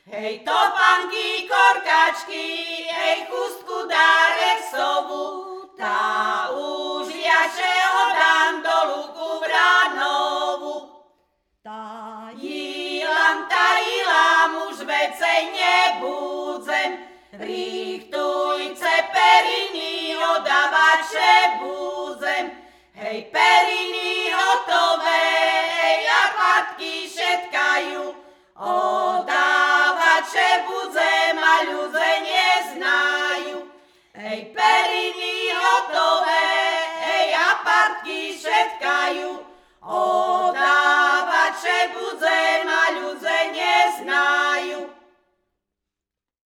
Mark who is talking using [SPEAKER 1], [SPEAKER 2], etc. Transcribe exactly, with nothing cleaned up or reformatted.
[SPEAKER 1] Hej topánky, korkačky, hej chustku dárek sovu, tá už jašeho dám do luku Vranovu. Tajílam, tajílam, už vecej nebúdzem, richtujce periny, odávače búzem. Hej periny hotové, hej lapatky šetkajú, odávače budzem a ľudze neznajú. Hej periny hotové, hej lapatky šetkajú,